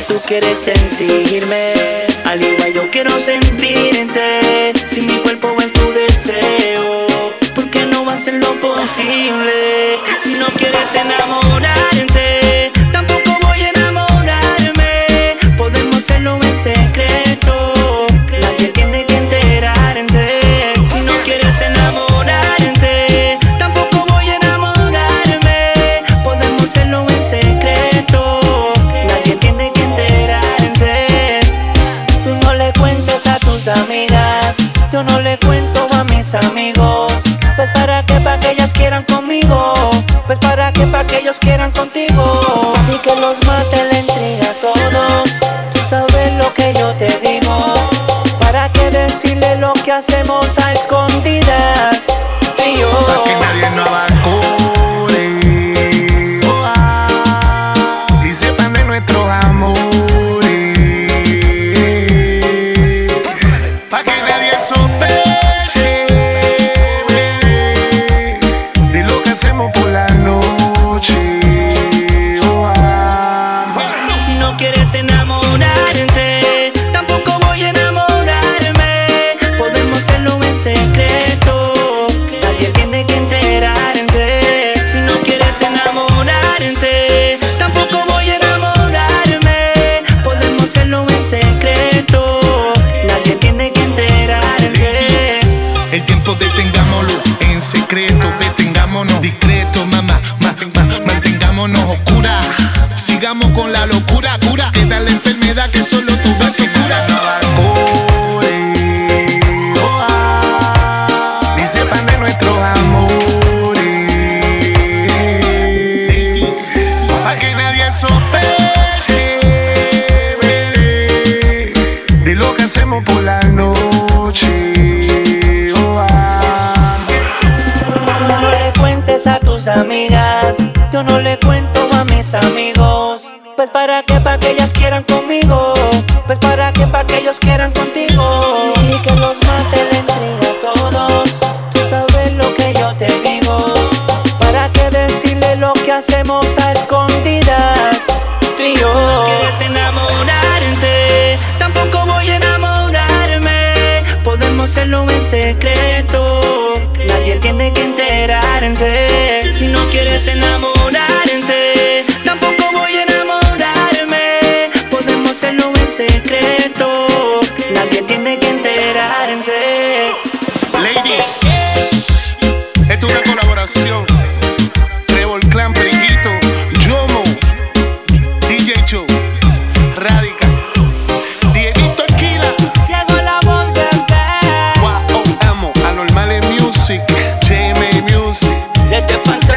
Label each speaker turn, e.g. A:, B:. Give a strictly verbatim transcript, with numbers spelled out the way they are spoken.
A: tú quieres sentirme, al igual yo quiero sentirte. Si mi cuerpo es tu deseo, ¿por qué no vas a hacer lo posible? Si no quieres enamorarte, tampoco voy a enamorarme. Podemos hacerlo en secreto, nadie tiene que enterarse. Si no quieres enamorarte, tampoco voy a enamorarme. Podemos hacerlo en secreto, nadie tiene que enterarse. Tú no le cuentes a tus amigas, yo no le cuento a mis amigos. Pues para que, pa' que ellas quieran conmigo. Pues para que, pa' que ellos quieran contigo. Y que los mate la intriga a todos. Tú sabes lo que yo te digo. Para que decirle lo que hacemos a escondidas. Y yo,
B: pa' que nadie nos abandone, oh, ah, y sepan de nuestros amores. Pa' que nadie sospeche de lo que hacemos por la noche, oh, ah.
A: Si no quieres enamorarte, tampoco voy a enamorarme. Podemos hacerlo en secreto, nadie tiene que enterarse. Si no quieres enamorarte, tampoco voy a enamorarme. Podemos hacerlo en secreto, nadie tiene que enterarse.
B: El tiempo detengámoslo en secreto, detengámonos discreto, mamá, ma, ma, mantengámonos oscura. Sigamos con la locura, cura. Queda la enfermedad que solo tu beso cura. Oh, ah, ni sepan de nuestros amores. Pa' que nadie sospeche de lo que hacemos por la noche.
A: No le cuentes a tus amigas, yo no le cuento a mis amigos. Pues para que, pa' que ellas quieran conmigo. Pues para que, pa' que ellos quieran contigo. Y que los mate la intriga a todos. Tú sabes lo que yo te digo. Para que decirle lo que hacemos a escondidas. Tú y yo. Si no quieres enamorarte, tampoco voy a enamorarme. Podemos hacerlo en secreto, nadie tiene que enterarse. Si no quieres enamorarte, tampoco voy a enamorarme. Podemos hacerlo en secreto, nadie tiene que enterarse.
B: Ladies, esto es una colaboración. Trevor Clan, Periquito, Yomo, D J Joe, Radica, Dieguito Aquila,
A: Llegó la voz del
B: Wow, amo, Anormales Music, J M A Music.
A: desde Fantasía.